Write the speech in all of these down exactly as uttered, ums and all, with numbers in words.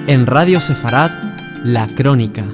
En Radio Sefarad, La Crónica.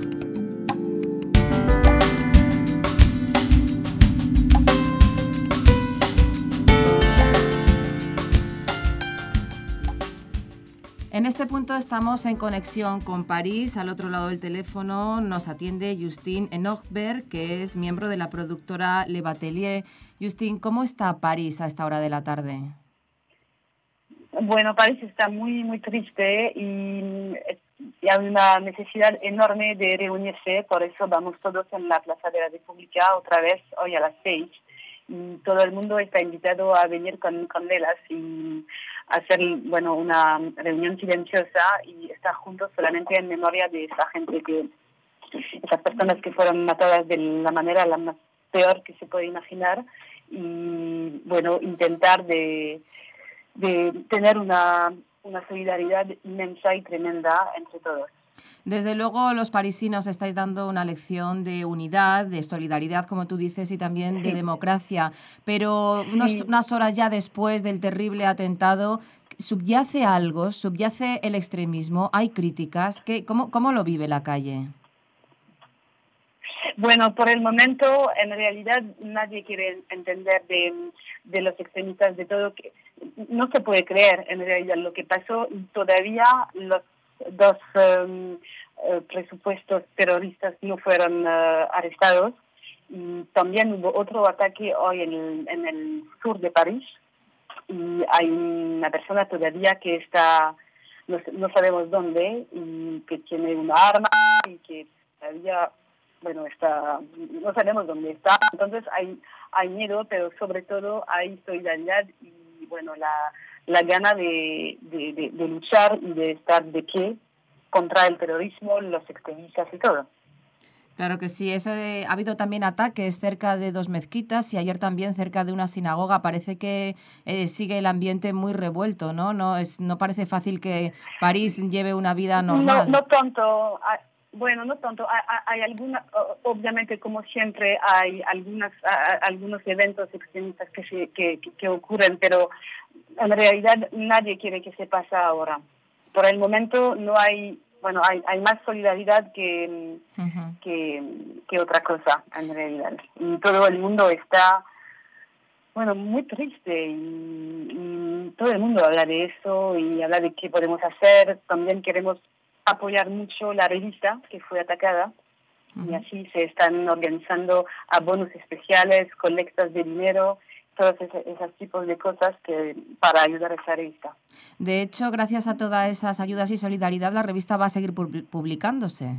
En este punto estamos en conexión con París. Al otro lado del teléfono nos atiende Justine Enochberg, que es miembro de la productora Le Batelier. Justine, ¿cómo está París a esta hora de la tarde? Bueno, París está muy, muy triste y, y hay una necesidad enorme de reunirse. Por eso vamos todos en la Plaza de la República otra vez hoy a las seis. Y todo el mundo está invitado a venir con, con velas y hacer, bueno, una reunión silenciosa y estar juntos solamente en memoria de esa gente, que esas personas que fueron matadas de la manera la más peor que se puede imaginar, y bueno, intentar de, de tener una, una solidaridad inmensa y tremenda entre todos. Desde luego los parisinos estáis dando una lección de unidad, de solidaridad, como tú dices, y también de Sí. democracia. Pero unos, Sí. unas horas ya después del terrible atentado, ¿subyace algo? ¿Subyace el extremismo? ¿Hay críticas? ¿Qué, cómo, ¿Cómo lo vive la calle? Bueno, por el momento, en realidad, nadie quiere entender de, de los extremistas, de todo. Que no se puede creer, en realidad, lo que pasó. Todavía los dos um, uh, presupuestos terroristas no fueron uh, arrestados. Y también hubo otro ataque hoy en el, en el sur de París. Y hay una persona todavía que está, no, no sabemos dónde, y que tiene una arma y que todavía, bueno, está, no sabemos dónde está. Entonces hay, hay miedo, pero sobre todo hay solidaridad y, bueno, la, la gana de, de, de, de luchar y de estar de pie contra el terrorismo, los extremistas y todo. Claro que sí. Eso, eh, ha habido también ataques cerca de dos mezquitas y ayer también cerca de una sinagoga. Parece que eh, sigue el ambiente muy revuelto, ¿no? No es, no parece fácil que París lleve una vida normal. No, no tanto. Bueno, no tanto. Hay, hay alguna, obviamente, como siempre, hay algunas, algunos eventos extremistas que, se, que, que ocurren, pero en realidad nadie quiere que se pase ahora. Por el momento no hay. Bueno, hay, hay más solidaridad que, uh-huh. que, que otra cosa, en realidad. Y todo el mundo está, bueno, muy triste. Y, y todo el mundo habla de eso y habla de qué podemos hacer. También queremos apoyar mucho la revista que fue atacada. Uh-huh. Y así se están organizando abonos especiales, colectas de dinero, todos esos, esos tipos de cosas que para ayudar a esa revista. De hecho, gracias a todas esas ayudas y solidaridad, la revista va a seguir publicándose.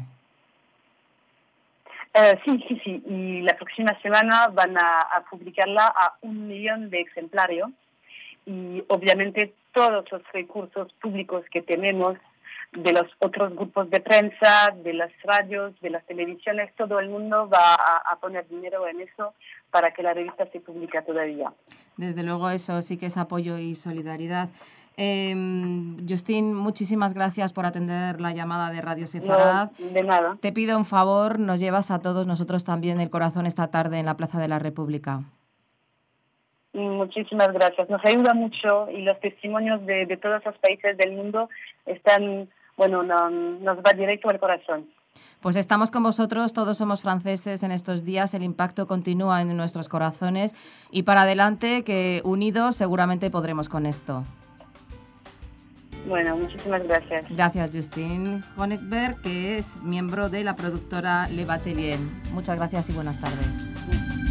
Uh, sí, sí, sí. Y la próxima semana van a, a publicarla a un millón de ejemplares. Y obviamente todos los recursos públicos que tenemos, de los otros grupos de prensa, de las radios, de las televisiones, todo el mundo va a, a poner dinero en eso para que la revista se publique todavía. Desde luego eso sí que es apoyo y solidaridad. Eh, Justine, muchísimas gracias por atender la llamada de Radio Sefarad. No, de nada. Te pido un favor, nos llevas a todos nosotros también el corazón esta tarde en la Plaza de la República. Muchísimas gracias. Nos ayuda mucho y los testimonios de, de todos los países del mundo están, bueno, no, nos va directo al corazón. Pues estamos con vosotros, todos somos franceses en estos días, el impacto continúa en nuestros corazones y para adelante, que unidos seguramente podremos con esto. Bueno, muchísimas gracias. Gracias, Justine Enochberg, que es miembro de la productora Le Batelier. Muchas gracias y buenas tardes.